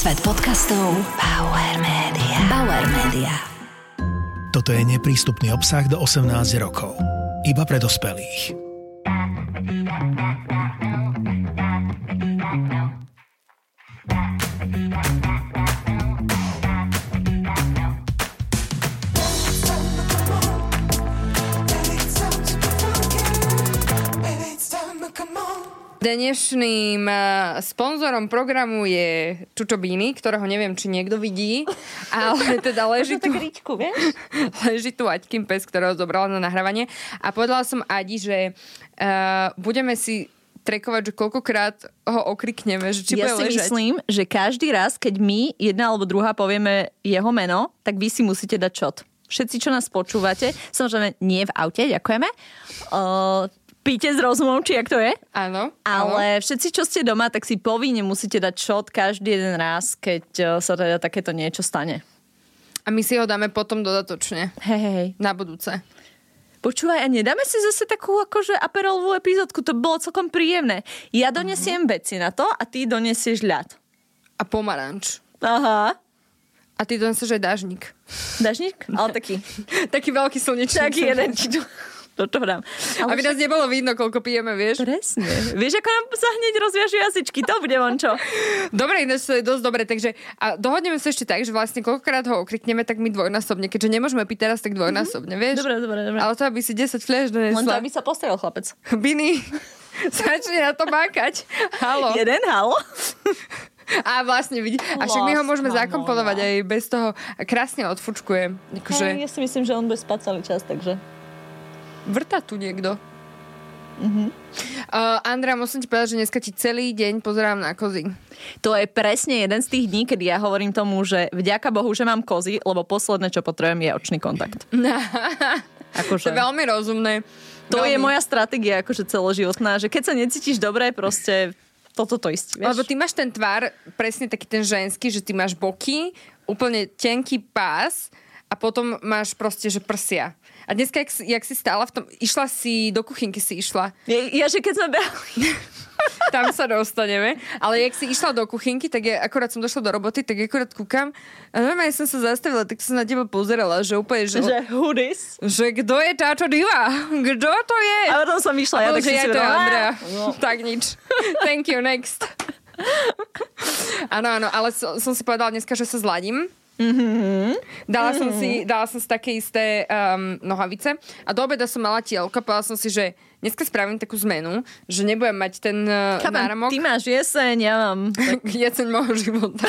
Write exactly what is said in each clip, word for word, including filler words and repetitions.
Svet podcastov Bauer Media. Bauer Media. Toto je neprístupný obsah do osemnásť rokov. Iba pre dospelých. Dnešným sponzorom programu je Čučo Bíny, ktorého neviem, či niekto vidí, ale teda leží tu, ríčku, vieš? leží tu Aťkin pes, ktorého zobrala na nahrávanie. A povedala som Adi, že uh, budeme si trekovať, že koľkokrát ho okrikneme, že či ja bude si ležať. myslím, že každý raz, keď my, jedna alebo druhá, povieme jeho meno, tak vy si musíte dať shot. Všetci, čo nás počúvate, samozrejme nie v aute, ďakujeme. Uh, Píte s rozumom, či jak to je? Áno. Ale áno. Všetci, čo ste doma, tak si povinne musíte dať shot každý jeden raz, keď sa teda takéto niečo stane. A my si ho dáme potom dodatočne. Hej, hej. Na budúce. Počúvaj, a nedáme si zase takú akože aperolovú epizódku? To bolo celkom príjemné. Ja donesiem uh-huh. veci na to a ty donesieš ľad. A pomaranč. Aha. A ty donesieš aj dážnik. Dážnik? Ale taký. Taký veľký slnečný. Taký jeden. Do toho dám. Ale aby nás nebolo vidno, koľko pijeme, vieš? Presne. Vieš, ako nám sa hneď rozviažu jazyčky, to bude on čo. Dobre, ináč to je dosť dobre, takže a dohodneme sa ešte tak, že vlastne koľkokrát ho okrikneme, tak my dvojnásobne, keďže nemôžeme piť teraz, tak dvojnásobne, vieš? Dobre, dobre, dobre. Ale to, aby si desať fľaš donesla. Len to, aby sa postavil chlapec. Biny, začne na to mákať. Halo. Jeden, halo. A vlastne vidí. A však my ho môžeme zakomponovať aj bez toho. Krásne odfučkuje. Akože... Ja si myslím, že on bude spať celý čas, takže... Vrta tu niekto. Uh-huh. Uh, Andrea, musím ti povedať, že dneska ti celý deň pozerám na kozy. To je presne jeden z tých dní, kedy ja hovorím tomu, že vďaka Bohu, že mám kozy, lebo posledné, čo potrebujem, je očný kontakt. Akože... To je veľmi rozumné. To veľmi. je moja stratégia, akože celoživotná, že keď sa necítiš dobre, proste toto to isté. Vieš? Lebo ty máš ten tvár presne taký ten ženský, že ty máš boky, úplne tenký pás a potom máš proste, že prsia. A dneska, jak, jak si stála v tom... Išla si, do kuchynky si išla. Ja, ja že keď sme behali... Tam sa dostaneme. Ale jak si išla do kuchynky, tak ja akorát som došla do roboty, tak akorát kúkam a normálne som sa zastavila, tak som na teba pozerala, že úplne, že... Že who this? Že kto je táto diva? Kto to je? A potom som išla, ja a tak že si ja si to je vedala. Andrea. No. Tak nič. Thank you, next. Áno, áno, ale som, som si povedala dneska, že sa zladím. Mm-hmm. Dala mm-hmm. som si, dala som si také isté um, nohavice a do obeda som mala tielko, povedala som si, že dneska spravím takú zmenu, že nebudem mať ten uh, náramok. Ty máš jeseň, ja mám. Jeseň môjho života.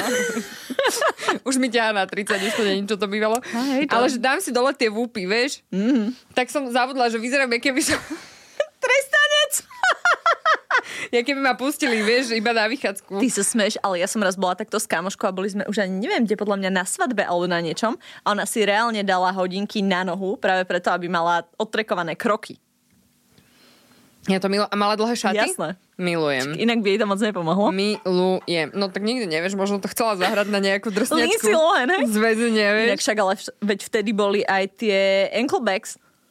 Už mi ťahá na tridsať, už to nie čo to bývalo. Hej, to... Ale že dám si dole tie vúpy, vieš? Mm-hmm. Tak som zavodla, že vyzerám, keby som... Trestanec! Ja keby ma pustili, vieš, iba na vychádzku. Ty sa smeš, ale ja som raz bola takto s kamoškou a boli sme už ani neviem, kde podľa mňa na svadbe alebo na niečom a ona si reálne dala hodinky na nohu práve preto, aby mala odtrekované kroky. Ja to milujem. A mala dlhé šaty? Jasné. Milujem. Inak by jej to moc nepomohlo. Milujem. No tak nikdy nevieš, možno to chcela zahrať na nejakú drsňačku. Lindsay Lohan, hej? Z väzenia, vieš. Inak však, ale v, veď vtedy boli aj tie ankle bags.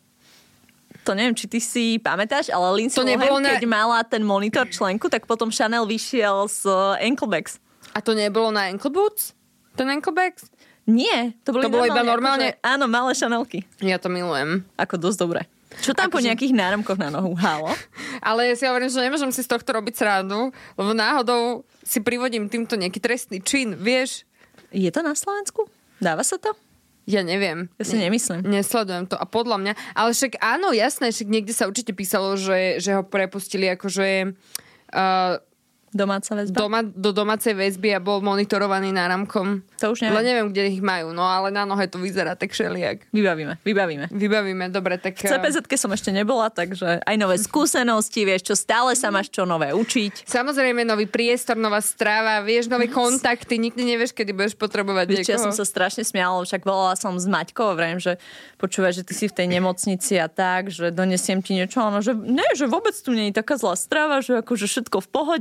To neviem, či ty si pamätáš, ale Lindsay Lohan, na... keď mala ten monitor členku, tak potom Chanel vyšiel z ankle bags. A to nebolo na ankle boots? Ten ankle bags? Nie. To, boli to bolo iba normálne? Akože, áno, malé Chanelky. Ja to milujem. Ako dosť dobré. Čo tam ako po že... nejakých náramkoch na nohu? Halo? Ale ja si hovorím, že nemôžem si z tohto robiť srandu, lebo náhodou si privodím týmto nejaký trestný čin, vieš? Je to na Slovensku? Dáva sa to? Ja neviem. Ja si ne, nemyslím. Nesledujem to. A podľa mňa... Ale však áno, jasné, však niekde sa určite písalo, že, že ho prepustili akože... Uh, Domáca väzba? Doma, do domácej väzby a bol monitorovaný náramkom. To už neviem. Ale neviem, kde ich majú. No ale na nohe to vyzerá tak šeliak. Vybavíme, vybavíme. Vybavíme, dobre, tak... V cé pé zet-ke som ešte nebola, takže aj nové skúsenosti, vieš čo, stále sa máš čo nové učiť. Samozrejme, nový priestor, nová strava, vieš, nové kontakty, nikdy nevieš, kedy budeš potrebovať vieš, niekoho. Ja som sa strašne smiala, však volala som s Maťkou, vrajím, že počúvaj, že ty si v tej nemocnici a tak, že donesiem ti niečo, ono, že ne, že vôbec tu nie je taká zlá strava, že akože všetko v pohode,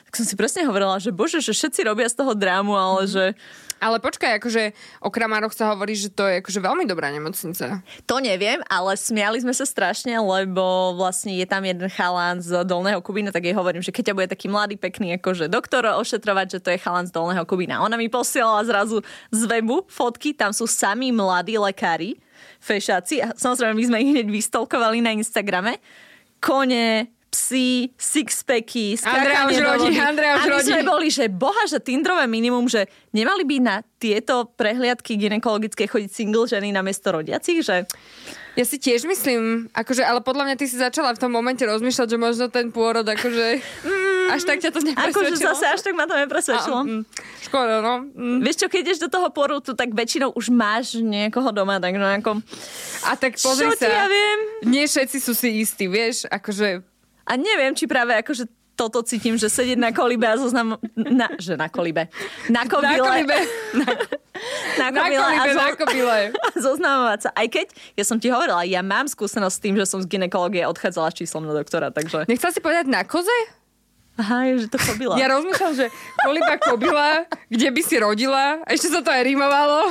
Tak som si presne hovorila, že bože, že všetci robia z toho drámu, ale mm. že... Ale počkaj, akože o Kramároch sa hovorí, že to je akože veľmi dobrá nemocnica. To neviem, ale smiali sme sa strašne, lebo vlastne je tam jeden chalán z Dolného Kubína, tak jej hovorím, že keď ťa bude taký mladý, pekný akože doktor ošetrovať, že to je chalán z Dolného Kubína. Ona mi posielala zrazu z webu fotky, tam sú sami mladí lekári, fešáci a samozrejme my sme ich hneď vystolkovali na Instagrame. Kone, psi, sixpacky, Andrea už rodí, Andrea už rodí. A my rodí. sme boli, že boha, že tindrové minimum, že nemali by na tieto prehliadky gynekologické chodiť single ženy namiesto rodiacich, že... Ja si tiež myslím, akože, ale podľa mňa ty si začala v tom momente rozmýšľať, že možno ten pôrod, akože... Mm, až tak ťa to nepresvedčilo. Akože zase až tak ma to nepresvedčilo. Mm, škoda, no. Mm. Vieš čo, keď ideš do toho pôrodu, tak väčšinou už máš niekoho doma, tak no ako... A tak pozri čo sa. ja viem? Nie všetci sú si istí, vieš, akože... A neviem, či práve akože toto cítim, že sedieť na kolibe a zoznam... Na, že na kolibe. Na kobile. Na kolibe. Na, na kobile. Na kolibe, zo, na kobile. A zoznamovať sa. Aj keď, ja som ti hovorila, ja mám skúsenosť s tým, že som z gynekológie odchádzala s číslom na doktora, takže... Nechcela si povedať na koze? Aha, je, že to kobila. Ja rozmýšľam, že koliba, kobila, kde by si rodila? Ešte sa to aj rímovalo.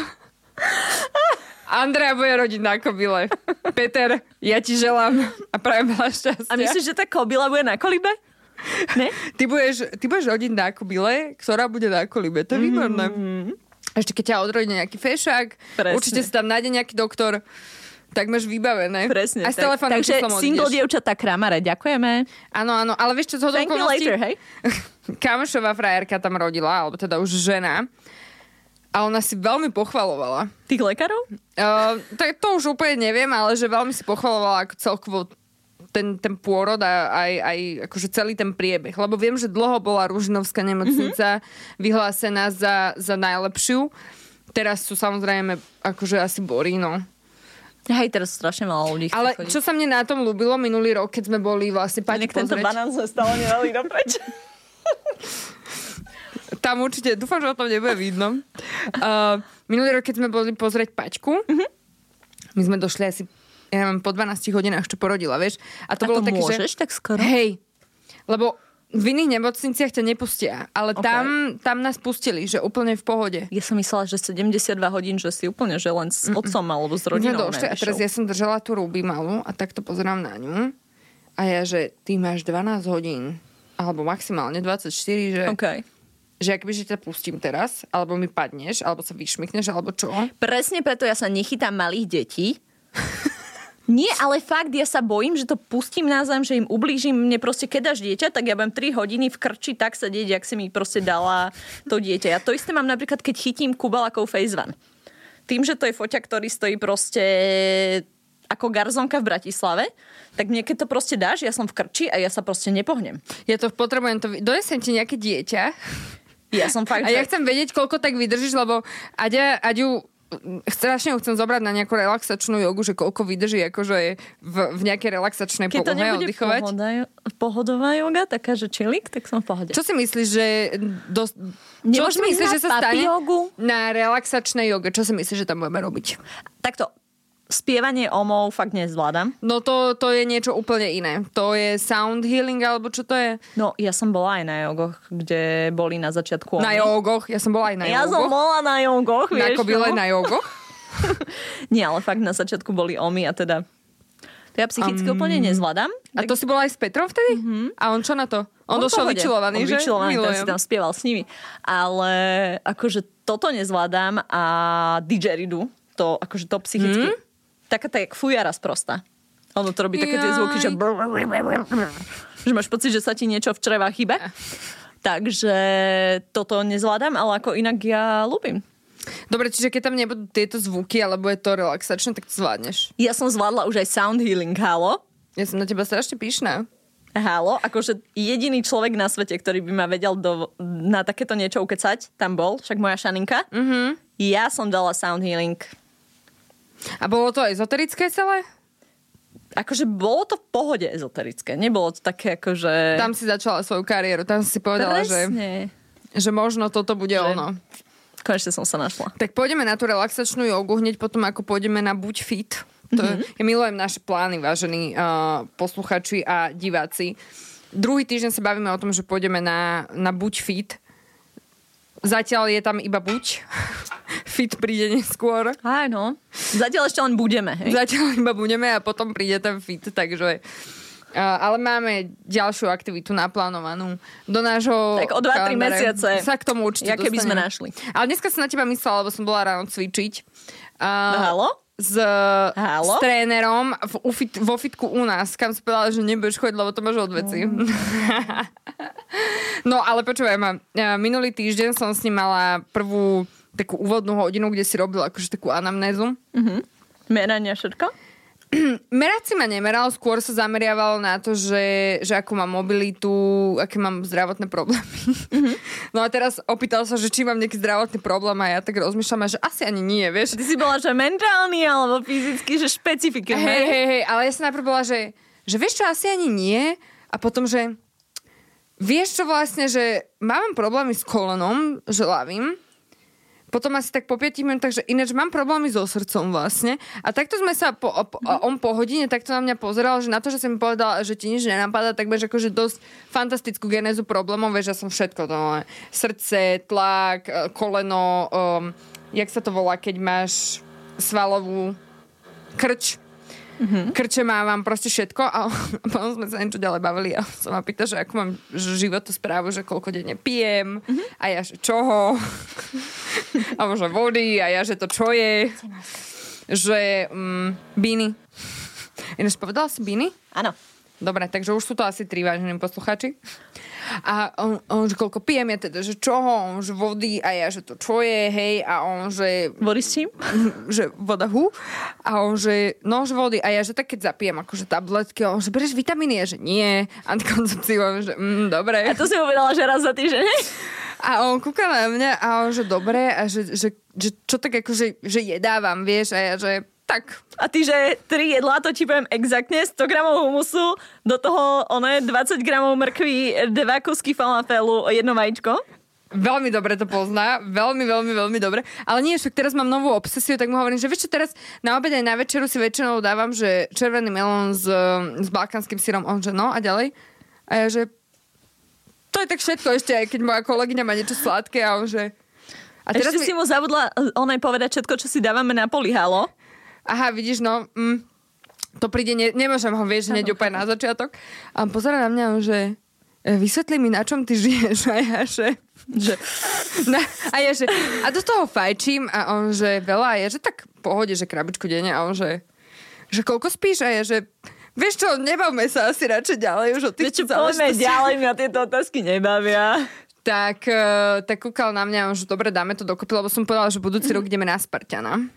Andrea bude rodiť na kobile. Peter, ja ti želám a prajem veľa šťastia. A myslíš, že tá kobila bude na kolibe? Ne? Ty budeš, ty budeš rodiť na kobile, ktorá bude na kolibe. To je výborné. Mm-hmm. Ešte keď ťa odrodí nejaký fešák, presne. Určite si tam nájde nejaký doktor, tak máš vybavené. Presne. Aj s tak, telefónnym takže číslom single odídeš. dievčatá Kramare, ďakujeme. Áno, áno, ale vieš čo, z hodou okolností... later, hej? Kamošová frajerka tam rodila, alebo teda už žena. A ona si veľmi pochvalovala. Tých lekárov? Uh, tak to už úplne neviem, ale že veľmi si pochvalovala ako celkovo ten, ten pôrod a aj, aj akože celý ten priebeh. Lebo viem, že dlho bola Ružinovská nemocnica mm-hmm. vyhlásená za, za najlepšiu. Teraz sú samozrejme akože asi borí, no. Hej, teraz strašne malo ľudí. Ale chodiť. čo sa mne na tom ľúbilo minulý rok, keď sme boli vlastne Paťu pozrieť. Tento banán sme stále nedali dopreč. Tam určite, dúfam, že o tom nebude vidno. Uh, minulý rok, keď sme boli pozrieť Paťku, mm-hmm. my sme došli asi, ja neviem, po dvanástich hodinách, čo porodila, vieš. A to a bolo to také, môžeš že... tak skoro? Hej, lebo v iných nemocniciach ťa nepustia, ale okay. tam, tam nás pustili, že úplne v pohode. Ja som myslela, že sedemdesiatdva hodín, že si úplne, že len s otcom alebo s rodinou. Došli, a teraz ja som držala tú Ruby malú a takto pozerám na ňu a ja, že ty máš dvanásť hodín, alebo maximálne dvadsaťštyri, že... Okay. Že akby, že ťa pustím teraz, alebo mi padneš, alebo sa vyšmykneš, alebo čo? Presne preto ja sa nechytám malých detí. Nie, ale fakt, ja sa bojím, že to pustím na zem, že im ublížim. Mne proste, keď dáš dieťa, tak ja budem tri hodiny v krči tak sedieť, jak si mi proste dala to dieťa. Ja to isté mám napríklad, keď chytím Kubalakov Facevan. Tým, že to je foťa, ktorý stojí proste ako garzonka v Bratislave, tak mne keď to proste dáš, ja som v krči a ja sa proste nepohnem. Ja to potrebujem, to donesem ti nejaké dieťa. Ja som fakt, a ja chcem vedieť, koľko tak vydržíš, lebo Aďa, Aďu strašne ju chcem zobrať na nejakú relaxačnú jogu, že koľko vydrží akože v, v nejakej relaxačnej keď polohe oddychovať. Keď to nebude pohodová joga, taká, že chillik, tak som v pohode. Čo si myslíš, že... Dos... Čo si myslíš, že sa stane jogu? Na relaxačnej joge? Čo si myslíš, že tam budeme robiť? Takto. Spievanie omov fakt nezvládam. No to, to je niečo úplne iné. To je sound healing, alebo čo to je? No, ja som bola aj na jogoch, kde boli na začiatku omy. Na jogoch? Ja som bola aj na ja jogoch. Ja som bola na jogoch, vieš. Na kobile no? na jogoch? Nie, ale fakt na začiatku boli omy a teda to ja psychicky um, úplne nezvládam. A tak... to si bola aj s Petrom vtedy? Mm-hmm. A on čo na to? On, on došiel vyčilovaný, on že? vyčilovaný, ten si tam spieval s nimi. Ale akože toto nezvládam a didgeridoo, to akože to psychicky. Mm? Taká tá jak fujara sprosta. Ono to robí také tie zvuky, že že máš pocit, že sa ti niečo v črevách chýbe. Takže toto nezvládam, ale ako inak ja ľúbim. Dobre, čiže keď tam nebudú tieto zvuky, alebo je to relaxačné, tak to zvládneš. Ja som zvládla už aj sound healing, halo. Ja som na teba strašne pyšná. Halo, akože jediný človek na svete, ktorý by ma vedel do, na takéto niečo ukecať, tam bol, však moja Šaninka. Mm-hmm. Ja som dala sound healing. A bolo to ezoterické celé? Akože bolo to v pohode ezoterické. Nebolo to také akože... Tam si začala svoju kariéru. Tam si povedala, Presne. že, že možno toto bude že... ono. Konečne som sa našla. Tak pôjdeme na tú relaxačnú jogu hneď potom, ako pôjdeme na Buď fit. To mm-hmm. je, ja milujem naše plány, vážení uh, posluchači a diváci. druhý týždeň sa bavíme o tom, že pôjdeme na, na Buď Fit. Zatiaľ je tam iba Buď. Fit príde neskôr. Áno. Zatiaľ ešte len budeme, hej? Zatiaľ iba budeme a potom príde ten Fit, takže... Uh, ale máme ďalšiu aktivitu naplánovanú do nášho tak o dva tri mesiace sa k tomu určite jaké by sme našli. Ale dneska som na teba myslela, lebo som bola ráno cvičiť. Uh, no halo? S, halo? s trénerom v, ufit, vo fitku u nás, kam som povedala, že nebudeš chodiť, lebo to máš odveci. Mm. No ale počúvaj ma, minulý týždeň som s ním mala prvú takú úvodnú hodinu, kde si robila akože takú anamnézu. Mhm. Merania všetko? Merať si ma nemeral, skôr sa zameriavalo na to, že, že ako mám mobilitu, aké mám zdravotné problémy. Mm-hmm. No a teraz opýtal sa, že či mám nejaký zdravotný problém a ja tak rozmýšľam, že asi ani nie, vieš. Ty si bola, že mentálny alebo fyzicky, že špecifikum. Hej, hej, hej, ale ja som najprv bola, že, že vieš čo, asi ani nie a potom, že vieš čo vlastne, že mám problémy s kolenom, že ľavým. Potom asi tak po piatich minútach, že ináč mám problémy so srdcom vlastne. A takto sme sa, po, po, a on po hodine takto na mňa pozeral, že na to, že som mi povedala, že ti nič nenapadá, tak budeš akože dosť fantastickú genézu problémov, vieš, že som všetko, no, srdce, tlak, koleno, um, jak sa to volá, keď máš svalovú krč, Mm-hmm. krče mávam proste všetko a potom sme sa niečo ďalej bavili a som ma pýta, že ako mám životosprávu, že koľko denne pijem mm-hmm. a ja, že čoho a možno vody a ja, že to čo je že um, bíny. Ináč povedala si bíny? Áno. Dobre, takže už sú to asi tri vážení poslucháči. A on, on, že koľko pijem, ja teda, že čoho, on, že vody a ja, že to čo je, hej, a on, že... Vody s čím? Že voda hu. A on, že no, že vody. A ja, že tak keď zapijem akože tabletky, a on, že bereš vitamíny, a že nie. Antikoncepciu, že mm, dobre. A to si povedala, že raz za týždeň, hej? A on kúka na mňa a on, že dobre, a že, že, že čo tak akože, že jedávam, vieš, a ja, že tak. A ty, že tri jedlá, to ti poviem exaktne, sto gramov humusu, do toho one dvadsať gramov mrkví, dva kusky falafelu, jedno vajíčko. Veľmi dobre to pozná, veľmi, veľmi, veľmi dobre. Ale nie, však teraz mám novú obsesiu, tak mu hovorím, že vieš čo, teraz na obed aj na večeru si väčšinou dávam, že červený melón s, s balkánskym syrom, on že no a ďalej. A ja, že to je tak všetko ešte, aj keď moja kolegyňa má niečo sladké a on že... A teraz ešte mi... si mu zabudla onaj povedať všetko, čo si dávame na polihalo. Aha, vidíš, no, mm, to príde, ne, nemôžem ho, vieš, hneď úplne na začiatok. A on pozerá na mňa, že vysvetli mi, na čom ty žiješ. A ja, že... že na, a ja, že... A do toho fajčím a on, že veľa. A ja, že tak v pohode, že krabičku denne. A on, že... Že koľko spíš? A ja, že... Vieš čo, nebavme sa asi radšej ďalej už o týchto záležitostiach. Poďme ďalej, mňa tieto otázky nebavia. Tak, uh, tak kúkal na mňa, že dobre, dáme to dokopy, lebo som povedala, že budúci rok ideme na Spartana.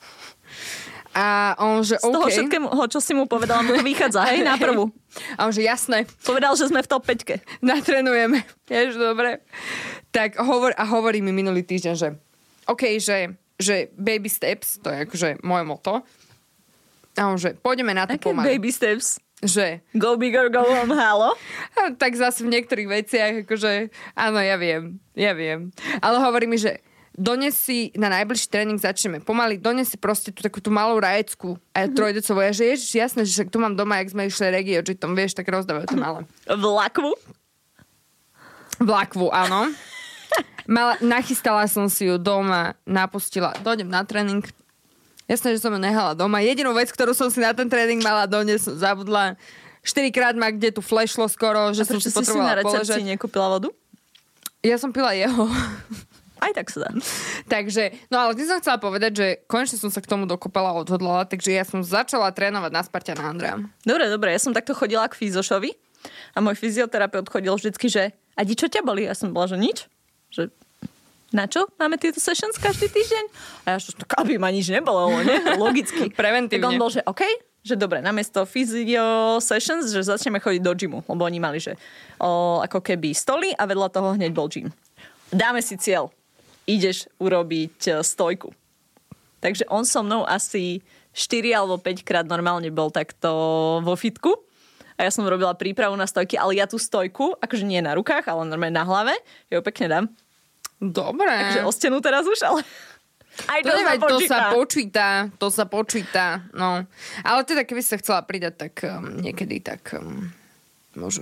A on, že z toho okay. všetkého, čo si mu povedala, mu to vychádza, hej, na prvú. A on, že jasné. Povedal, že sme v top päťke. Natrenujeme. Jež, dobre. Tak hovor, a hovorí mi minulý týždeň, že OK, že, že baby steps, to je akože moje moto. A on, že pôjdeme na to Aké pomaly. Baby steps? Že... Go bigger, go home, halo? A tak zase v niektorých veciach, akože, áno, ja viem, ja viem. Ale hovorí mi, že dones si, na najbližší tréning začneme pomaly, dones si proste tú takú tú malú rajecku a ja trojdecovú. Ja, že ježiš, jasné, že však tu mám doma, jak sme išli regio, že tam vieš, tak rozdávajú to malé. V lakvu? V lakvu, áno. Mala, nachystala som si ju doma, napustila, dojdem na tréning. Jasné, že som ju nehala doma. Jedinú vec, ktorú som si na ten tréning mala doniesť, som zabudla. Štyrikrát ma kde tu flashlo skoro, že som si potrebovala poležať. A prečo si si na recepcii nekúpila vodu? Ja som pila jeho. Aj tak sa dá. Takže, no ale ty som chcela povedať, že konečne som sa k tomu dokopala, odhodlala, takže ja som začala trénovať na Spartana Andrea. Dobre, dobre, ja som takto chodila k fyzošovi a môj fyzioterapeut chodil vždycky, že a di, čo ťa bolí? Ja som bola, že nič. Že na čo máme tieto sessions každý týždeň? A ja že aby ma nič nebolo, ne? Logicky. Preventívne. Tak on bol, že OK, že dobre, namiesto physio sessions, že začneme chodiť do gymu, lebo oni mali, že o, ako keby stoly a vedľa toho hneď bol gym. Dáme si cieľ. Ideš urobiť stojku. Takže on so mnou asi štyri alebo päť krát normálne bol takto vo fitku. A ja som robila prípravu na stojky, ale ja tú stojku, akože nie na rukách, ale normálne na hlave, ju pekne dám. Dobre. Takže o stenu teraz už, ale... Aj to, to, sa to sa počíta. To sa počíta, no. Ale teda, keby sa chcela pridať, tak um, niekedy tak um, môžeš...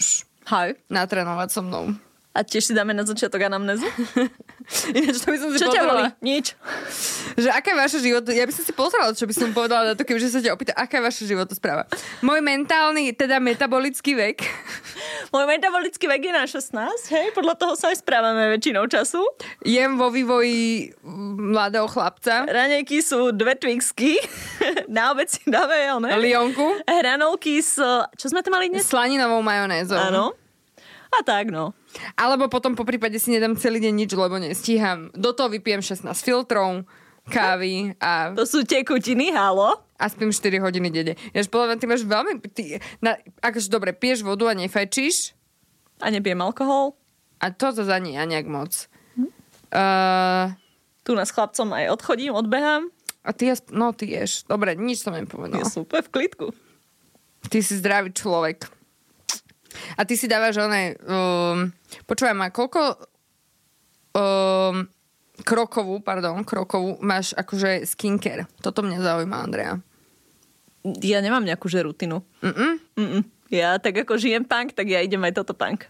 Hej. natrénovať so mnou. A tiež si dáme na začiatok anamnézu? Ináč to by som si Čo ťa boli? pozrela. Nič. Že aká je vaša život... Ja by som si pozrela, čo by som povedala na to, kebyže sa ťa opýta, aká je vaša životospráva. Môj mentálny, teda metabolický vek. Môj metabolický vek je na šestnásť, hej? Podľa toho sa aj správame väčšinou času. Jem vo vývoji mladého chlapca. Raňajky sú dve Twixky. Na obed si dáme, ne? Lionku. Hranolky s... Čo sme to mali dnes? Slaninovou majonézou. Áno. A tak, no. Alebo potom po prípade si nedám celý deň nič, lebo nestíham. Do toho vypijem šestnásť filtrov, kávy a, To sú tekutiny, halo. a spím štyri hodiny denne. Jaž podľa mňa, ty máš veľmi... Ty, na, akože dobre, piješ vodu a nefajčíš. A nepijem alkohol. A to za nie, ja nejak moc. Hm? Uh, Tu nás chlapcom aj odchodím, odbehám. a ty, jas- no ty ješ. Dobre, nič som nepovedala. Je super v klidku. Ty si zdravý človek. A ty si dávaš oné... Um, počúvaj ma, koľko um, krokovú, pardon, krokovú máš akože skincare? Toto mňa zaujíma, Andrea. Ja nemám nejakú že rutinu. Mm-mm. Mm-mm. Ja tak ako žijem punk, tak ja idem aj toto punk.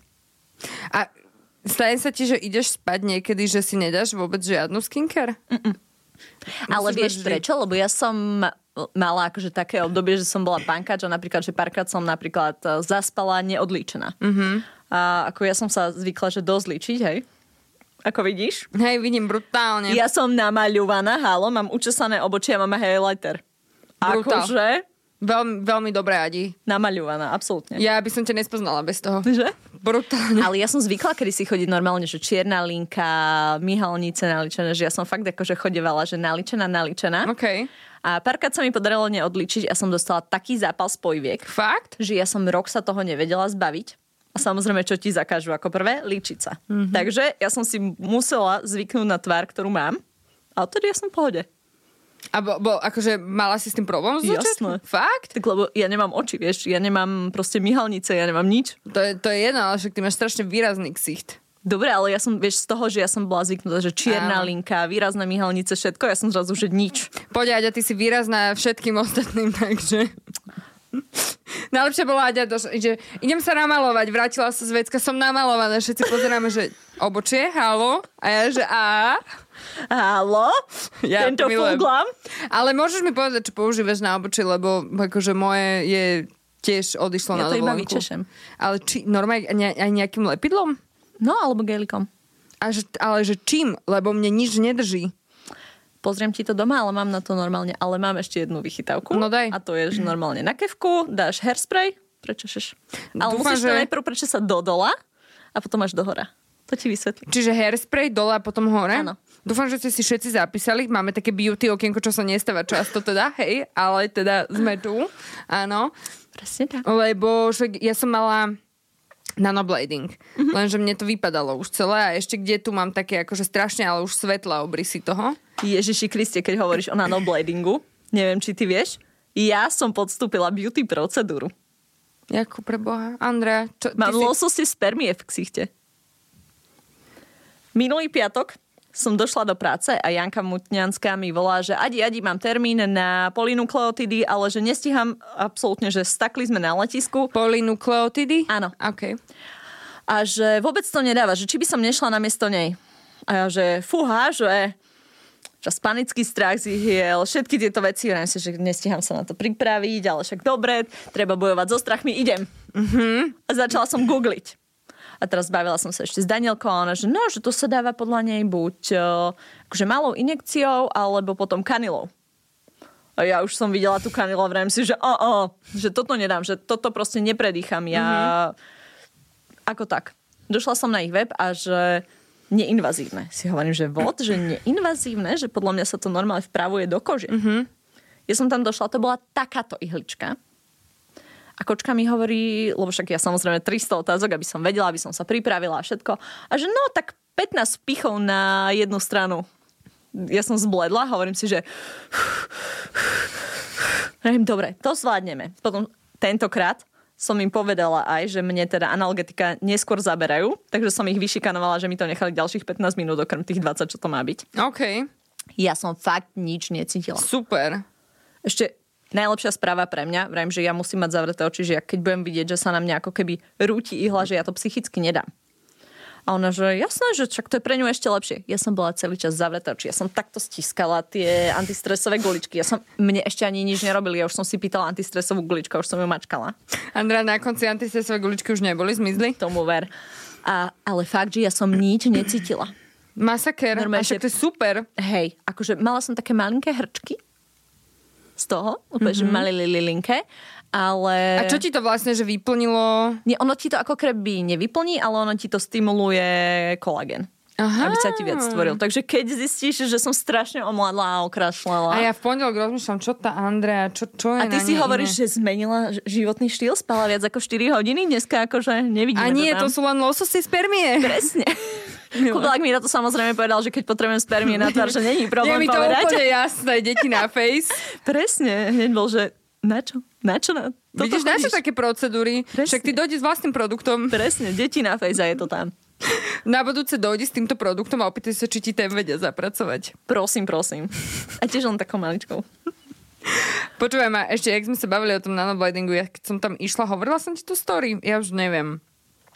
A stane sa ti, že ideš spať niekedy, že si nedáš vôbec žiadnu skincare? Mm-mm. Ale Musíš vieš mať vždy- prečo? Lebo ja som mala akože také obdobie, že som bola pankač a napríklad, že párkrát som napríklad zaspala neodlíčená. Mm-hmm. A ako ja som sa zvykla, že dosť líčiť, hej? Ako vidíš? Hej, vidím, brutálne. Ja som namaľovaná, halo, mám učesané obočie a mám highlighter. Brutál. Akože Veľmi, veľmi dobré, Adi. namaľovaná, absolútne. Ja by som ťa nespoznala bez toho. Že? Brutálne. Ale ja som zvykla, kedy si chodiť normálne, že čierna linka, myhalnice naličené, že ja som fakt akože chodevala, že naličená, naličená. OK. A párkrát sa mi podarilo neodličiť a som dostala taký zápal spojiviek, Fakt? že ja som rok sa toho nevedela zbaviť. A samozrejme, čo ti zakážu ako prvé? Líčiť sa. Mm-hmm. Takže ja som si musela zvyknúť na tvár, ktorú mám. A odtedy ja som v pohode. A bo, bo akože mala si s tým problém z začiatku? Jasné. Fakt? Tak lebo ja nemám oči, vieš, ja nemám proste myhalnice, ja nemám nič. To je, to je jedno, ale však ty máš strašne výrazný ksicht. Dobre, ale ja som, vieš, z toho, že ja som bola zvyknutá, že čierna Áno. linka, výrazné myhalnice, všetko, ja som zrazu, že nič. Poď, Aďa, ty si výrazná všetkým ostatným, takže... Najlepšie bolo, Aďa, doš- že idem sa namalovať, vrátila sa z vecka, som namalovaná, všetci pozeráme, že obočie, halo, a ja, že á. Halo? Ja Tento to milujem. fulglam? Ale môžeš mi povedať, čo používaš na obočie, lebo akože moje je tiež odišlo Ja na to iba dovolenku. vyčešem. Ale či, normálne aj aj nejakým lepidlom? No, alebo gelikom. A že, ale že čím? Lebo mne nič nedrží. Pozriem ti to doma, ale mám na to normálne. Ale mám ešte jednu vychytávku. No daj. A to je, že normálne na kevku dáš hairspray, prečešeš. Ale Dúfam, musíš to že- najprv prečesať do dola a potom až do hora. To ti vysvetlím. Čiže hairspray dole a potom hore? Áno. Dúfam, že ste si všetci zapísali. Máme také beauty okienko, čo sa nestáva často teda, hej, ale teda sme tu. Áno. Presne tak. Lebo však ja som mala nanoblading. Mhm. Mm-hmm. Lenže mne to vypadalo už celé a ešte kde tu mám také akože strašne, ale už svetlé obrysy toho. Ježiši Kriste, keď hovoríš o nanobladingu, neviem, či ty vieš, ja som podstúpila beauty procedúru. Jako pre Boha. Andrea, čo, ty Mám si... lososie spermie v ksichte. Minulý piatok som došla do práce a Janka Mutňanská mi volá, že Adi, Adi, mám termín na polynukleotidy, ale že nestíham absolútne, že stakli sme na letisku. Polynukleotidy? Áno. OK. A že vôbec to nedáva, že či by som nešla namiesto nej. A ja, že fúha, že že panický strach z ich jel, všetky tieto veci, hovorím si, že nestíham sa na to pripraviť, ale však dobre, treba bojovať so strachmi, idem. Mm-hmm. A začala som googliť. A teraz bavila som sa ešte s Danielkou a ona, že no, že to sa dáva podľa nej buď uh, akože malou injekciou, alebo potom kanilou. A ja už som videla tú kanilu a vrajím si, že oh, oh, že toto nedám, že toto proste nepredýcham. Ja mm-hmm. ako tak. Došla som na ich web a že neinvazívne. Si hovorím, že vod, že neinvazívne, že podľa mňa sa to normálne vpravuje do kože. Mm-hmm. Ja som tam došla, to bola takáto ihlička. A kočka mi hovorí, lebo však ja samozrejme tristo otázok, aby som vedela, aby som sa pripravila a všetko. A že no, tak pätnásť pichov na jednu stranu. Ja som zbledla, hovorím si, že dobre, to zvládneme. Potom tentokrát som im povedala aj, že mne teda analgetika neskôr zaberajú, takže som ich vyšikanovala, že mi to nechali ďalších pätnásť minút okrem tých dvadsať, čo to má byť. OK. Ja som fakt nič necítila. Super. Ešte najlepšia správa pre mňa, vrajím, že ja musím mať zavreté oči, že ja keď budem vidieť, že sa na mňa ako keby rúti ihla, že ja to psychicky nedám. A ona, že jasné, že čak to je pre ňu ešte lepšie. Ja som bola celý čas zavretá oči. Ja som takto stiskala tie antistresové guličky. Ja som, mne ešte ani nič nerobili. Ja už som si pýtala antistresovú guličku, už som ju mačkala. Andrea, na konci antistresové guličky už neboli, zmizli? Tomu ver. A, ale fakt, že ja som nič necítila. Masaker. A však to je super. Hej, akože mala som také malinké hrčky z toho, úplne, mm-hmm. že malé lilinké. Ale... A čo ti to vlastne, že vyplnilo? Nie, ono ti to ako keby nevyplní, ale ono ti to stimuluje kolagén. Aha. Aby sa ti viac stvoril. Takže keď zistíš, že som strašne omladla a okrašľala. A ja v pondelok rozmýšľam, čo tá Andrea, čo, čo je a ty na si hovoríš, iné? Že zmenila životný štýl, spala viac ako štyri hodiny, dneska akože nevidíme. A nie, to, to sú len lososy spermie. Presne. Kudlák mi na to samozrejme povedal, že keď potrebujem spermie na tvár, že není problém povedať. Je mi to povedať. úplne jasné, deti na face. Presne, hneď bol, že na čo? Na čo? Na... Vidíš, na čo také procedúry? Presne. Však ty dojdi s vlastným produktom. Presne, deti na face a je to tam. Na budúce dojdi s týmto produktom a opýtaj sa, či ti ten vedia zapracovať. Prosím, prosím. A tiež len takou maličkou. Počúvaj ma, ešte, jak sme sa bavili o tom nanobladingu, ja keď som tam išla, hovorila som ti tú story? Ja už neviem.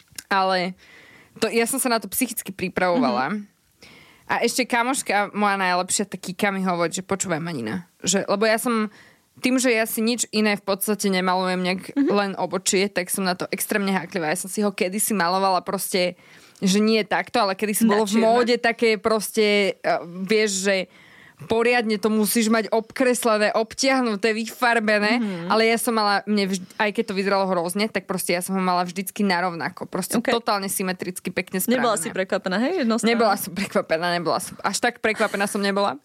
Ale to, ja som sa na to psychicky pripravovala. Mm-hmm. A ešte kamoška moja najlepšia, taký mi hovorí, že počúvaj Manina. Že, lebo ja som... Tým, že ja si nič iné v podstate nemalujem nejak mm-hmm. len obočie, tak som na to extrémne háklivá. Ja som si ho kedysi malovala proste, že nie takto, ale kedysi bolo v móde také proste, uh, vieš, že poriadne to musíš mať obkreslené, obtiahnuté, vyfarbené, mm-hmm. ale ja som mala, mne vždy, aj keď to vyzeralo hrozne, tak proste ja som ho mala vždycky narovnako. Proste okay. Totálne symetricky, pekne spravené. Nebola si prekvapená, hej? Jednostranne. Nebola som prekvapená, nebola som. Až tak prekvapená som nebola.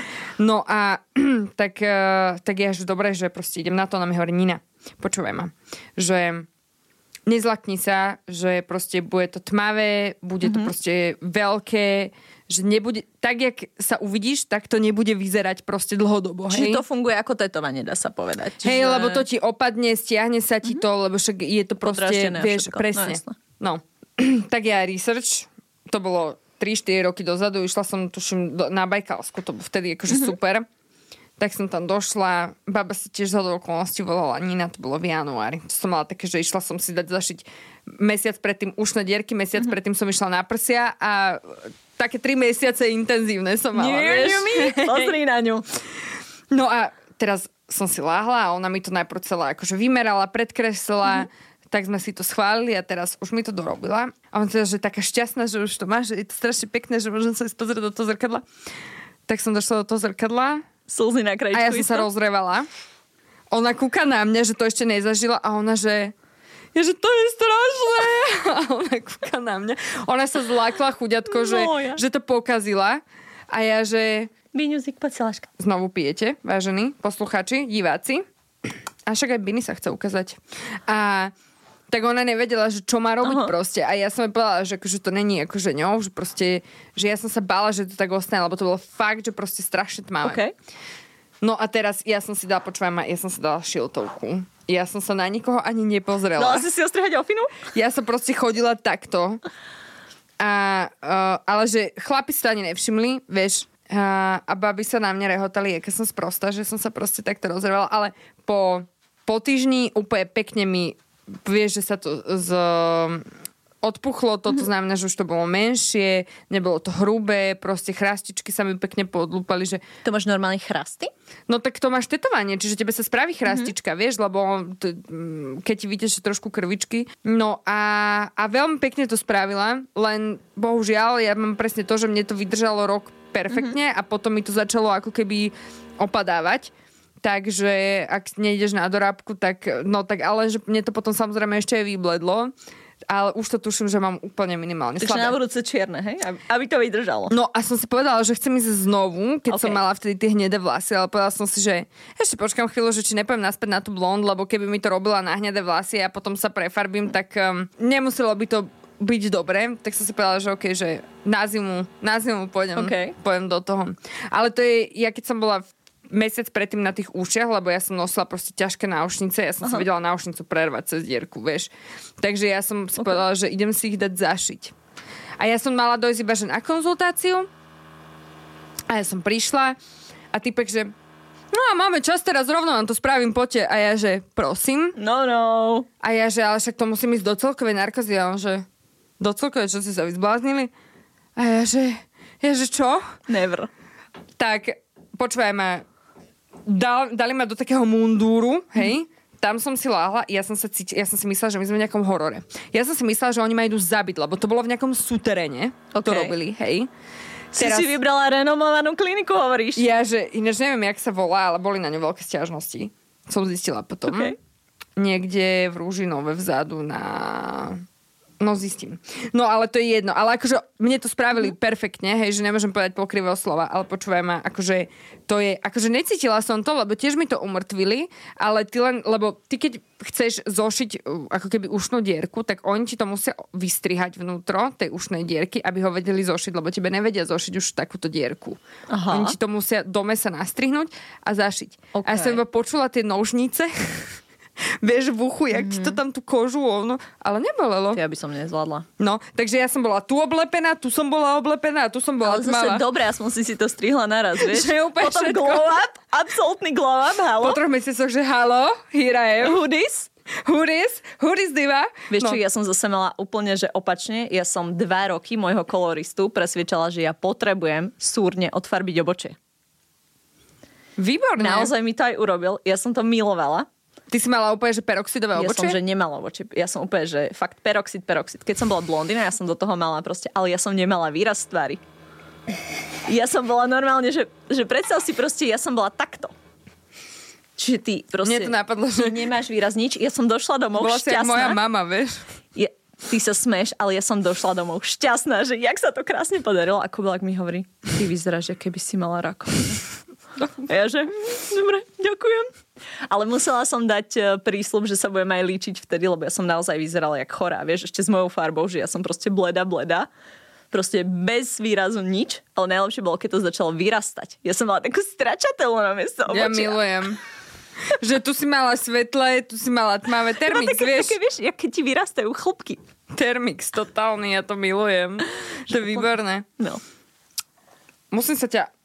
No a tak, tak ja, že dobre, že proste idem na to, ona mi hovorí, Nina, počúvaj ma, že nezlakni sa, že proste bude to tmavé, bude mm-hmm. to proste veľké, že nebude, tak jak sa uvidíš, tak to nebude vyzerať proste dlhodobo. Čiže hej? To funguje ako tetovanie, dá sa povedať. Čiže... Hej, lebo to ti opadne, stiahne sa ti mm-hmm. to, lebo však je to proste, vieš, všetko. presne. No, no. Tak ja research, to bolo tri štyri roky dozadu, išla som, tuším, do, na Bajkalsku, to bolo vtedy akože mm-hmm. super. Tak som tam došla, baba sa tiež zhodou okolností volala Nina, to bolo v januári. To som mala také, že išla som si dať zašiť mesiac predtým ušné dierky, mesiac mm-hmm. predtým som išla na prsia a také tri mesiace intenzívne som mala, Nie, vieš. Mi, pozri na ňu. No a teraz som si láhla a ona mi to najprv celá akože vymerala, predkreslila, mm-hmm. tak sme si to schválili a teraz už mi to dorobila. A on teda, že taká šťastná, že už to má, že je to strašne pekné, že môžem sa ísť pozrieť do toho zrkadla. Tak som došla do toho zrkadla. Slzy na krajičku. A ja som isto? sa rozrevala. Ona kúka na mňa, že to ešte nezažila a ona, že je, že to je strašné. A ona kúka na mňa. Ona sa zlákla chuďatko, no, že, ja. že to pokazila. A ja, že... Biňuzik, poď celáška. Znovu pijete, vážení posluchači, diváci. A však aj Bini sa chce ukázať. A tak ona nevedela, že čo má robiť. Aha. Proste. A ja som jej povedala, že akože to není akože ňou, že proste, že ja som sa bála, že to tak ostane, lebo to bolo fakt, že proste strašne tmavé. Okay. No a teraz ja som si dala, počúvaj ma, ja som si dala šiltovku. Ja som sa na nikoho ani nepozrela. Dala si si ostrihať ofinu? Ja som proste chodila takto. A, uh, ale že chlapi si to ani nevšimli, vieš, uh, a baby sa na mňa rehotali, aká som sprostá, že som sa proste takto rozrevala, ale po, po týždni úplne pekne mi vieš, že sa to z, odpuchlo, to, to znamená, že už to bolo menšie, nebolo to hrubé, proste chrastičky sa mi pekne podlúpali, že... To máš normálne chrasty? No tak to máš tetovanie, čiže tebe sa spraví chrastička, mm-hmm. vieš, lebo to, keď ti vytečie trošku krvičky. No a, a veľmi pekne to spravila, len bohužiaľ, ja mám presne to, že mne to vydržalo rok perfektne mm-hmm. a potom mi to začalo ako keby opadávať. Takže ak nejdeš na dorábku, tak no tak ale že mne to potom samozrejme ešte aj vybledlo. Ale už to tuším, že mám úplne minimálne slabé. Takže na budúce čierne, hej? Aby to vydržalo. No a som si povedala, že chcem ísť znovu, keď okay. som mala vtedy tie hnedé vlasy, ale povedala som si, že ešte počkám chvíľu, že či nepoviem naspäť na tú blond, lebo keby mi to robila na hnedé vlasy a potom sa prefarbím, tak um, nemuselo by to byť dobre. Tak som si povedala, že okej, okay, že na zimu, na zimu pôjdem, okay. pôjdem do toho. Ale to je, ja keď som bola v mesiac predtým na tých ušiach, lebo ja som nosila proste ťažké náušnice, ja som Aha. si vedela náušnicu prervať cez dierku, vieš. Takže ja som si okay. povedala, že idem si ich dať zašiť. A ja som mala dojsť iba že na konzultáciu a ja som prišla a typek, že no a máme čas teraz, rovno vám to spravím, poďte. A ja, že prosím. No, no. A ja, že ale však to musím ísť do celkovej narkozy. A on, že do celkovej, čo ste sa vyzbláznili? A ja, že, ja, že čo? Never. Tak, počúvaj ma, dal, dali ma do takého mundúru, hej, mm. Tam som si láhla, ja som, sa cíti, ja som si myslela, že my sme v nejakom horore. Ja som si myslela, že oni ma idú zabiť, lebo to bolo v nejakom súteréne, okay. To robili, hej. Si Teraz... si vybrala renomovanú kliniku, hovoríš? Ja, že ináč neviem, jak sa volá, ale boli na ňu veľké sťažnosti. Som zistila potom. Okay. Niekde v Rúžinove vzadu na... No zistím. No ale to je jedno. Ale akože mne to spravili perfektne, hej, že nemôžem povedať pokrivého slova, ale počúvaj ma, akože to je, akože necítila som to, lebo tiež mi to umrtvili, ale ty len, lebo ty keď chceš zošiť ako keby ušnú dierku, tak oni ti to musia vystrihať vnútro tej ušnej dierky, aby ho vedeli zošiť, lebo tebe nevedia zošiť už takúto dierku. Aha. Oni ti to musia do mesa nastrihnúť a zašiť. Okay. A ja som iba počula tie nožnice vieš, v uchu, jak mm-hmm. ti to tam tú kožu, no, ale nebolelo. Ja by som nezvládla. No, takže ja som bola tu oblepená, tu som bola oblepená, tu som bola ale tmavá. Ale zase dobre, aspoň si si to strihla naraz, vieš. Že úplne potom všetko. Glow up, absolútny glow up, halo. Po troch mesiacoch, že halo, here I am. Who this? Who this? Who this diva? Vieš no. čo, ja som zase mala úplne, že opačne. Ja som dva roky môjho koloristu presviečala, že ja potrebujem súrne odfarbiť obočie. Výborné. Naozaj mi to aj urobil. Ja som to milovala. Ty si mala úplne, že peroxidové obočie? Ja som, že nemala obočie. Ja som úplne, že fakt peroxid, peroxid. Keď som bola blondína, ja som do toho mala proste, ale ja som nemala výraz v tvári. Ja som bola normálne, že, že predstav si proste, ja som bola takto. Čiže ty proste... Mne to napadlo, že... Nemáš výraz nič. Ja som došla domov bola šťastná. Bola si moja mama, vieš? Ja, ty sa smeš, ale ja som došla domov šťastná, že jak sa to krásne podarilo. A Kubelák mi hovorí, ty vyzeráš, že keby si mala rakovinu. A ja že, dobre, ďakujem. Ale musela som dať prísľub, že sa budem aj líčiť vtedy, lebo ja som naozaj vyzerala jak chorá, vieš, ešte s mojou farbou, že ja som proste bleda, bleda. Proste bez výrazu nič, ale najlepšie bolo, keď to začalo vyrastať. Ja som mala takú stračatelu na miesto obočia. Ja milujem. Že tu si mala svetlé, tu si mala tmavé. Termix, také, vieš. Také, vieš, jak keď ti vyrastajú chlopky. Termix, totálny, ja to milujem. To je výborné. No. Musím sa ťa...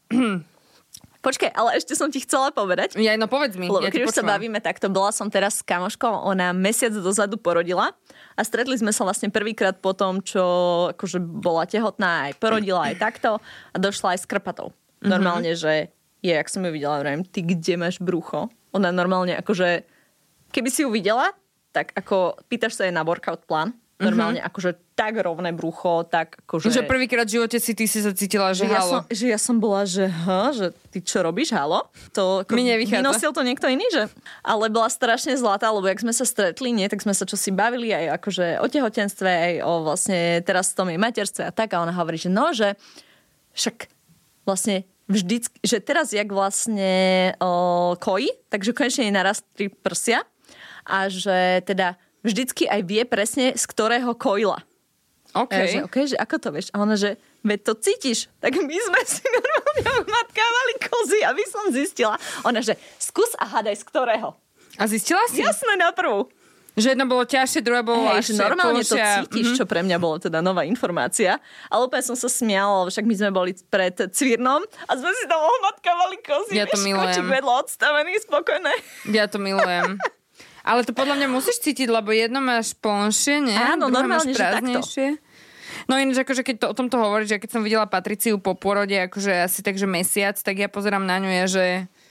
Počkaj, ale ešte som ti chcela povedať. Ja, no povedz mi. Lebo ja keď už sa bavíme takto, bola som teraz s kamoškou, ona mesiac dozadu porodila a stretli sme sa vlastne prvýkrát po tom, čo akože bola tehotná, aj porodila, aj takto a došla aj s krpatou. Mm-hmm. Normálne, že je, jak som ju videla, vrajím, ty kde máš brucho? Ona normálne akože, keby si ju videla, tak ako pýtaš sa jej na workout plán, normálne mm-hmm. akože tak rovné brucho, tak akože... Že prvýkrát v živote si ty si sa cítila, že, že halo. Ja som, že ja som bola, že ha, že ty čo robíš, halo? To ako, mi nevychádza. Vynosil to niekto iný, že? Ale bola strašne zlatá, lebo jak sme sa stretli, nie, tak sme sa čosi bavili aj akože o tehotenstve, aj o vlastne teraz tom jej materstve a tak. A ona hovorí, že no, že však vlastne vždycky, že teraz jak vlastne o, kojí, takže konečne jej narastli prsia a že teda vždycky aj vie presne, z ktorého kojila. OK. Ja, že, okay, že ako to vieš? A ona, že veď to cítiš. Tak my sme si normálne matkávali kozy, aby som zistila. Ona, že skús a hádaj z ktorého. A zistila si? Jasné, na prvú. Že jedno bolo ťažšie, druhé bolo ľahšie. Normálne to plnšie. cítiš, mm-hmm. čo pre mňa bolo teda nová informácia. Ale úplne som sa smiala, však my sme boli pred Cvírnom a sme si tam ohmatkávali kozy. Ja to vieš, milujem. Kočík vedľa odstavený, spokojné. Ja to milujem. Ale to podľa mňa musíš cítiť, lebo jedno máš plnšie, nie? Áno, druhé normálne, máš prázdnejšie. No ináč, akože keď to, o tomto hovoríš, že keď som videla Patriciu po pôrode, akože asi takže mesiac, tak ja pozerám na ňu, ja, že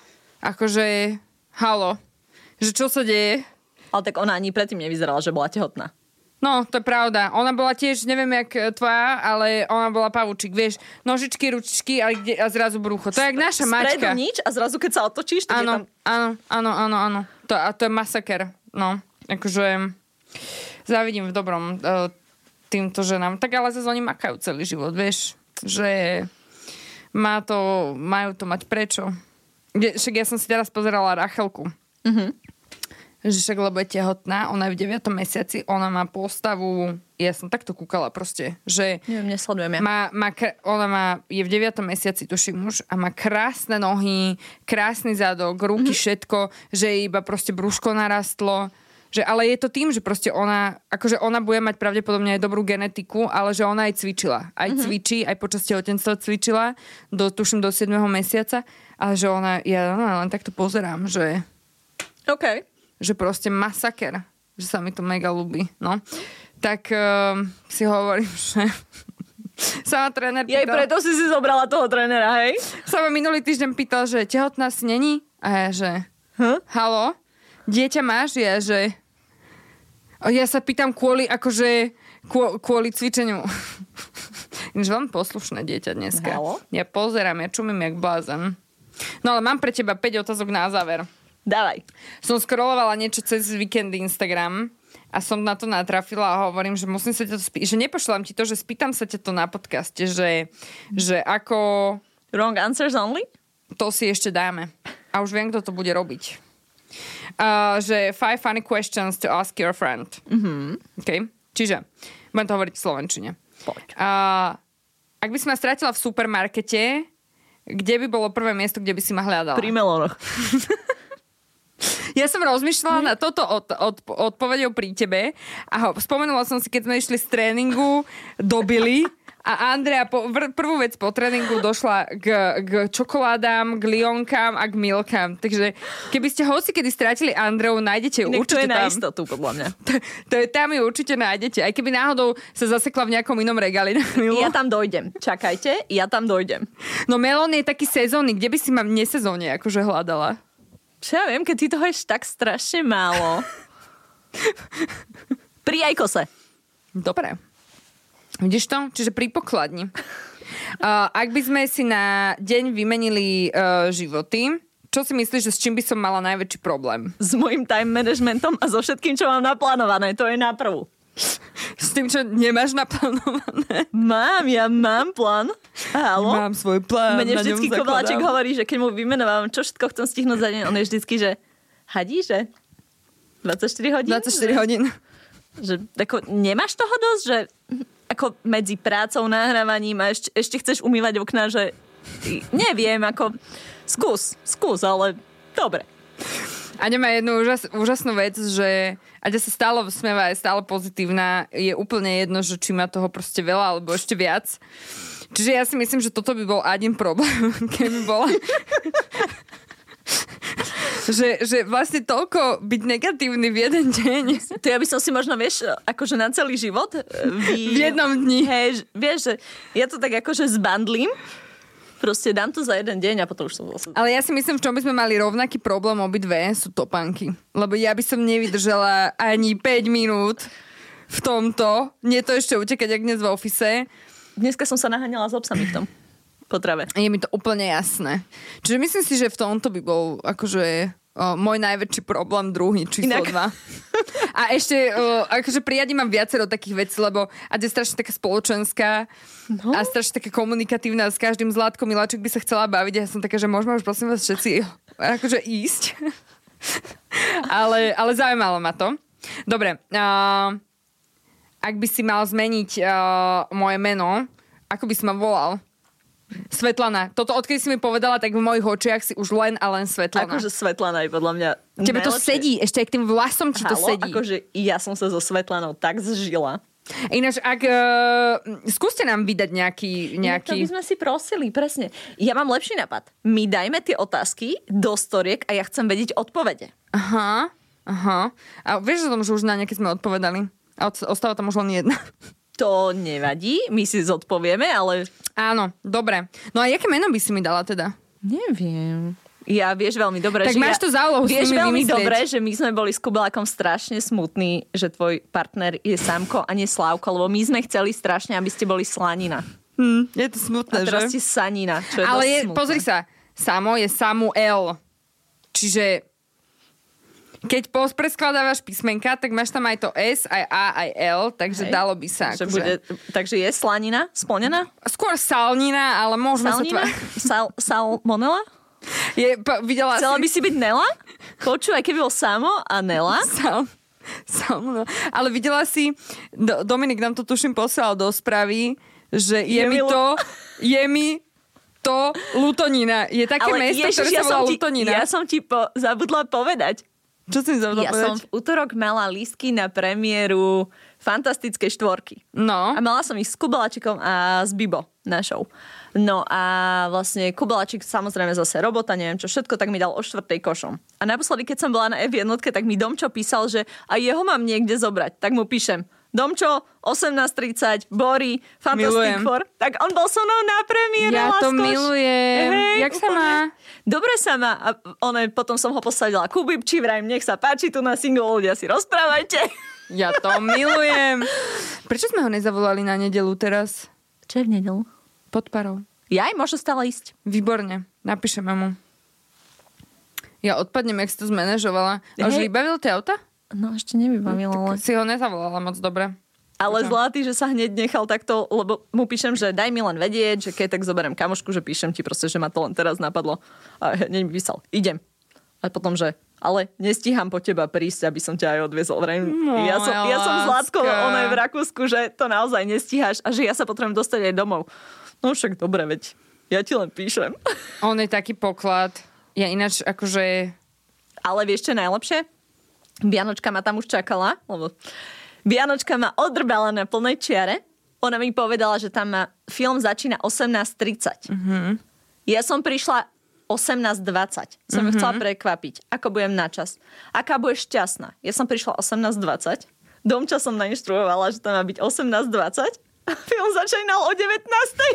akože halo, že čo sa deje? Ale tak ona ani predtým nevyzerala, že bola tehotná. No, to je pravda. Ona bola tiež, neviem jak tvoja, ale ona bola pavúčik, vieš, nožičky, ručičky a, kde, a zrazu brucho. To je jak naša mačka. Spredu nič a zrazu keď sa otočíš, tak áno, je tam... Áno, áno, áno, áno. To, a to je masaker. No, akože závidím v dobrom uh, týmto ženám. Tak ale zase oni makajú celý život, vieš, že má to, majú to mať prečo. Však ja som si teraz pozerala Rachelku. Mhm. Že však, lebo je tehotná, ona je v deviatom mesiaci, ona má postavu, ja som takto kúkala proste, že... Neviem, nesledujem ja. Má, má, ona má, je v deviatom mesiaci, tuším muž, a má krásne nohy, krásny zadok, ruky, mm-hmm. všetko, že iba proste brúško narastlo, Že, ale je to tým, že proste ona, akože ona bude mať pravdepodobne aj dobrú genetiku, ale že ona aj cvičila. Aj mm-hmm. cvičí, aj počas tehotenstva cvičila, do, tuším do siedmeho mesiaca, ale že ona, ja no, len takto pozerám, že OK. Že proste masaker, že sa mi to mega ľúbi, no. Tak uh, si hovorím, že sama tréner pýtal... Jej, preto si si zobrala toho trénera, hej? Sa ma minulý týždeň pýtal, že tehotná si není? A ja, že huh? Halo? Dieťa máš? Ja, že ja sa pýtam kvôli, akože kvôli cvičeniu. Ináč veľmi poslušné dieťa dneska. Halo? Ja pozerám, ja čumím jak blázen. No ale mám pre teba päť otázok na záver. Dávaj. Som scrollovala niečo cez víkend Instagram a som na to natrafila a hovorím, že musím sa ťa to spýtať, že nepošlám ti to, že spýtam sa ťa to na podcaste, že, že ako... Wrong answers only? To si ešte dáme. A už viem, kto to bude robiť. Uh, že five funny questions to ask your friend. Mm-hmm. Okay. Čiže, budem to hovoriť v slovenčine. Poď. Uh, ak by si ma stratila v supermarkete, kde by bolo prvé miesto, kde by si ma hľadala? Pri melónoch. Ja som rozmýšľala na toto od, od, odpovedou pri tebe a ho, spomenula som si, keď sme išli z tréningu do Billy a Andrea po, prvú vec po tréningu došla k, k čokoládám, k lionkám a k milkám. Takže keby ste hoci kedy strátili Andreu, nájdete ju Inak určite to je tam. na istotu, podľa mňa. To, to je, tam ju určite nájdete. Aj keby náhodou sa zasekla v nejakom inom regáli. Ja tam dojdem. Čakajte, ja tam dojdem. No melón je taký sezónny. Kde by si ma nesezónne akože hľadala? Čo ja viem, keď ty toho ješ tak strašne málo. Pri ajkose. Dobre. Vidíš to? Čiže pri pokladni. Uh, ak by sme si na deň vymenili uh, životy, čo si myslíš, že s čím by som mala najväčší problém? S môjim time managementom a so všetkým, čo mám naplánované. To je na prvú. S tým, čo nemáš naplánované? Mám, ja mám plán. Halo? Mám svoj plán. Mne vždycky Kovaláček hovorí, že keď mu vymenovávam, čo všetko chcem stihnúť za deň, on je vždycky, že hadí, že dvadsaťštyri hodín? dvadsaťštyri hodín. Že ako, nemáš toho dosť, že ako medzi prácou, nahrávaním a ešte, ešte chceš umývať okná, že neviem, ako skús, skús, ale dobre. Aňa má jednu úžas, úžasnú vec, že Aďa sa stále vsmieva, je stále pozitívna, je úplne jedno, že či má toho proste veľa, alebo ešte viac. Čiže ja si myslím, že toto by bol Adin problém, keby bola... že, že vlastne toľko byť negatívny v jeden deň. To ja by som si možno, vieš, akože na celý život vy... v jednom dni. Hej, vieš, že ja to tak akože zbandlím, proste dám to za jeden deň a potom už som zase... Ale ja si myslím, v čom by sme mali rovnaký problém obidve, sú topánky. Lebo ja by som nevydržala ani päť minút v tomto. Nie to ešte utekať, jak dnes v office. Dneska som sa naháňala s obsami v tom potrave. Je mi to úplne jasné. Čiže myslím si, že v tomto by bol akože o, môj najväčší problém druhý, číslo dva. A ešte, o, akože pri Adi mám viacero takých vecí, lebo Adi je strašne taká spoločenská no. a strašne taká komunikatívna. S každým Zlatko Miláček by sa chcela baviť a ja som taká, že môžeme už prosím vás všetci akože ísť. ale, ale zaujímalo ma to. Dobre. Uh, ak by si mal zmeniť uh, moje meno, ako by si ma volal? Svetlana. Toto, odkedy si mi povedala, tak v mojich očiach si už len a len Svetlana. Akože Svetlana je podľa mňa Tebe to najlepšie. sedí, ešte aj k tým vlasom ti to Halo, sedí. akože ja som sa so Svetlanou tak zžila. Ináč, ak... Uh, skúste nám vydať nejaký... nejaký... To by sme si prosili, presne. Ja mám lepší nápad. My dajme tie otázky do storiek a ja chcem vedieť odpovede. Aha, aha. A vieš o tom, že už na nejaké sme odpovedali? A ostáva tam už len jedna. To nevadí, my si zodpovieme, ale... Áno, dobre. No a jaké meno by si mi dala teda? Neviem. Ja vieš veľmi dobre, tak že máš ja, to za úlohu s vieš nimi veľmi vymyslieť. dobre, že my sme boli s Kubelákom strašne smutní, že tvoj partner je Sámko a nie Slávko, lebo my sme chceli strašne, aby ste boli Slanina. Hm, je to smutné, a teraz že? ste Sanina, čo je ale dosť je, smutné. pozri sa, Samo je Samuel. Čiže keď pospreskladávaš písmenka, tak máš tam aj to S, aj A, aj L, takže Hej. dalo by sa. Že Akože... bude, takže je Slanina splnená? Skôr Salnina, ale môžeme Salnina? sa tvá... Sal, salmonela? Je, po, videla Chcela si... by si byť Nela? Počuj, aj keby bol Samo a Nela? Sal... Salmonela. Ale videla si, Do, Dominik nám to tuším posielal do správy, že je, Je mi mi to, je mi to Lutonina. Je také Ale mesto, Ježiš, ktoré ja sa volá som ti, Lutonina. ja som ti po, zabudla povedať. Čo si mi zabudla Ja povedať? som v útorok mala lístky na premiéru Fantastické štvorky. No. A mala som ich s Kubeláčikom a s Bibo našou. No a vlastne Kubeláčik samozrejme zase robota, neviem čo všetko, tak mi dal o štvrtej košom. A naposledy, keď som bola na ef jednotke, tak mi Domčo písal, že aj jeho mám niekde zobrať. Tak mu píšem, Domčo, osemnásť tridsať, Bory, Fantastic Milujem. Four. Tak on bol so mnou na premiére. Ja to láskoš. milujem. Hej, Jak sa úplne. má? Dobre sa má. A one, potom som ho posadila ku Bibči, vrajím, nech sa páči tu na single, ľudia si rozprávajte. Ja to milujem. Prečo sme ho nezavolali na nedelu teraz? Čo je v nedelu? Pod parou. Ja aj môžu stále ísť. Výborne. Napíšeme mu. Ja odpadnem, jak si to zmanéžovala. A už Hej. vybavil tie auta? No ešte nevybavila, ale... Si ho nezavolala moc dobre. Ale Čo? zlatý, že sa hneď nechal takto, lebo mu píšem, že daj mi len vedieť, že keď tak zoberiem kamošku, že píšem ti proste, že ma to len teraz napadlo. A hneď mi písal, idem. A potom, že ale nestíham po teba prísť, aby som ťa aj odviezol. Vrejme, ja som, ja som s Zlatkou, ono je v Rakúsku, že to naozaj nestíhaš a že ja sa potrebujem dostať aj domov. No však dobre, veď ja ti len píšem. On je taký poklad. Ja ináč akože... Ale vieš čo je najlepšie? Vianočka ma tam už čakala, lebo Vianočka ma odrbala na plnej čiare. Ona mi povedala, že tam má, film začína osemnásť tridsať. Mm-hmm. Ja som prišla osemnásť dvadsať. Som mm-hmm. ju chcela prekvapiť. Ako budem na čas. Aká budeš šťastná. Ja som prišla osemnásť dvadsať. Domča som nainštruovala, že tam má byť osemnásť dvadsať. A film začínal o devätnástej.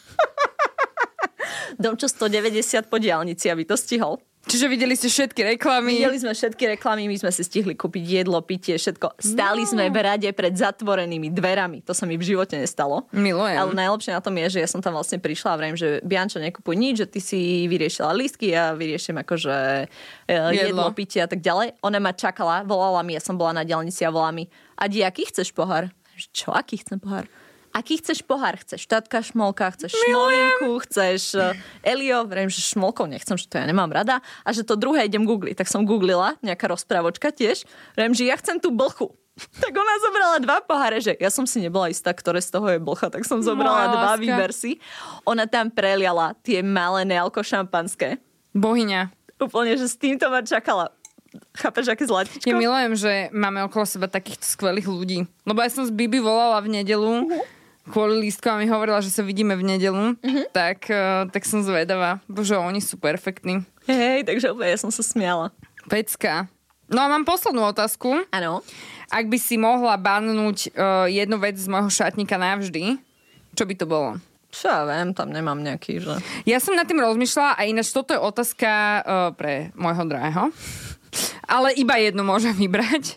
Domčo stodeväťdesiat po diaľnici, aby to stihol. Čiže videli ste všetky reklamy. Videli sme všetky reklamy, my sme si stihli kúpiť jedlo, pitie, všetko. Stáli no. sme v rade pred zatvorenými dverami. To sa mi v živote nestalo. Milujem. Ale najlepšie na tom je, že ja som tam vlastne prišla a vrajím, že Biančo, nekupuj nič, že ty si vyriešila lístky, ja vyriešim akože jedlo, jedlo pitie a tak ďalej. Ona ma čakala, volala mi, ja som bola na diaľnici a volala mi, Adi, aký chceš pohár? Čo, aký chcem pohár? Aký chceš pohár? Chceš štátka, šmolka, chceš šmolinku, chceš uh, Elio? Vrejím, že šmolkov nechcem, že to ja nemám rada. A že to druhé idem googliť. Tak som googlila, nejaká rozprávočka tiež. Vrejím, že ja chcem tú blchu. Tak ona zobrala dva poháre, že ja som si nebola istá, ktoré z toho je blcha, tak som zobrala Moja dva, láska. výber si. Ona tam preliala tie malé nealko šampanské. Bohyňa. Úplne, že s týmto ma čakala. Chápeš, aké zlatičko? Ja milujem, že máme okolo seba takýchto skvelých ľudí. Lebo ja som s Bibi volala v nedelu kvôli lístkom a mi hovorila, že sa vidíme v nedelu. Uh-huh. Tak, uh, tak som zvedavá. Bože, oni sú perfektní. Hej, takže úplne ja som sa smiala. Pecka. No a mám poslednú otázku. Áno. Ak by si mohla bannúť uh, jednu vec z môjho šatníka navždy, čo by to bolo? Čo ja viem, tam nemám nejaký, že... Ja som nad tým rozmýšľala a ináč toto je otázka uh, pre môjho drahého. Ale iba jednu môžem vybrať.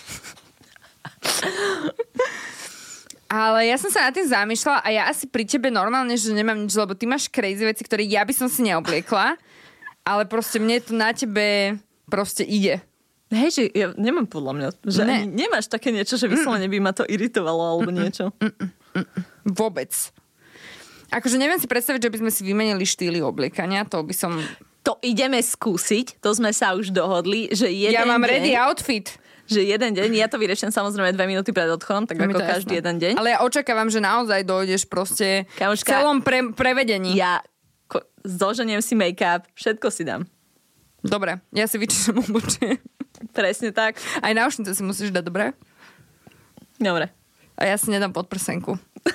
Ale ja som sa nad tým zamýšľala a ja asi pri tebe normálne, že nemám nič, lebo ty máš crazy veci, ktoré ja by som si neobliekla, ale proste mne to na tebe proste ide. Hej, že ja nemám podľa mňa, že Ne. ani nemáš také niečo, že vyslovene by ma to iritovalo alebo niečo. Vôbec. Akože neviem si predstaviť, že by sme si vymenili štýly obliekania, to by som... To ideme skúsiť, to sme sa už dohodli, že jeden Ja mám deň, ready outfit. že jeden deň, ja to vyrieším samozrejme dve minúty pred odchodom, tak Je mi ako to každý jasné. jeden deň. Ale ja očakávam, že naozaj dojdeš proste Kamoška, v celom pre, prevedení. Ja ko- zoženiem si make-up, všetko si dám. Dobre, ja si vyčišem obočie. Presne tak. Aj náušnice si musíš dať, dobre? Dobre. A ja si nedám podprsenku.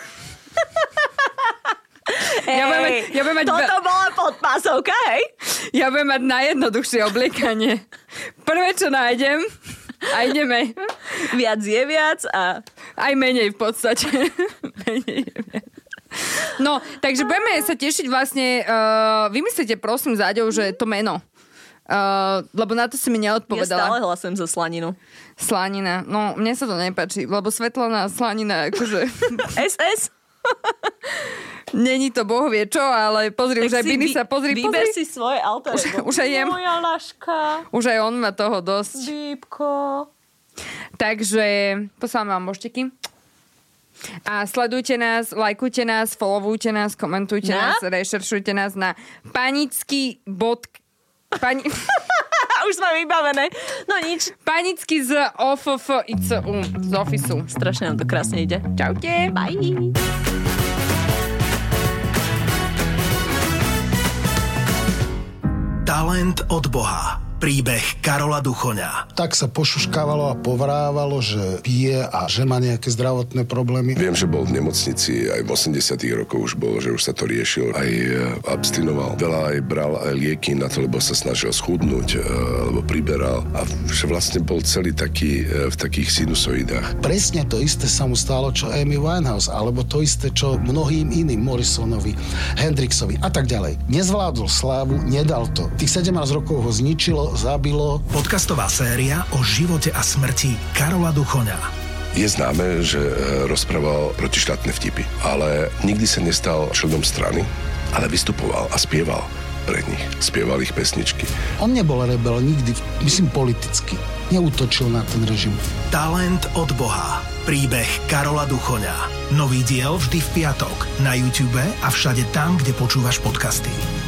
Ej, Ja budem mať- ja budem mať toto ve- bola podpásovka, hej? Ja budem mať najjednoduchšie obliekanie. Prvé, čo nájdem, a ideme. Viac je viac a... Aj menej v podstate. Menej je viac. No, takže budeme sa tešiť vlastne, uh, vymyslite prosím Záďou, že to meno. Uh, lebo na to si mi Ja neodpovedala. stále hlasujem za slaninu. Slanina. No, mne sa to nepáči, lebo Svetlana Slanina, akože... es es? Není to boh vie čo, ale pozri, už aj Biny sa, pozri, Vyber pozri. si svoje alter Už- ego. už aj jem. Moja laška, Už aj on má toho dosť. Bíbko. Takže poslávam vám božteky. A sledujte nás, lajkujte nás, followujte nás, komentujte Na? nás, rešeršujte nás na panický bod... Pani... Už sme vybavené. No nič. Panický z O F F I C U, z Ofisu. Strašne nám to krásne ide. Čaute. Bye. Talent od Boha. Príbeh Karola Duchoňa. Tak sa pošuškávalo a povrávalo, že pije a že má nejaké zdravotné problémy. Viem, že bol v nemocnici, aj v osemdesiatych rokoch už bol, že už sa to riešil, aj abstinoval. Veľa aj bral aj lieky na to, lebo sa snažil schudnúť, alebo priberal a že vlastne bol celý taký v takých sinusoidách. Presne to isté sa mu stalo, čo Amy Winehouse, alebo to isté, čo mnohým iným, Morrisonovi, Hendrixovi a tak ďalej. Nezvládol slávu, nedal to. Tých sedemnásť rokov ho zničilo, zabilo. Podcastová séria o živote a smrti Karola Duchoňa. Je známe, že rozprával protištátne vtipy, ale nikdy sa nestal členom strany, ale vystupoval a spieval pre nich. Spieval ich pesničky. On nebol rebel nikdy, myslím politicky. Neútočil na ten režim. Talent od Boha. Príbeh Karola Duchoňa. Nový diel vždy v piatok na YouTube a všade tam, kde počúvaš podcasty.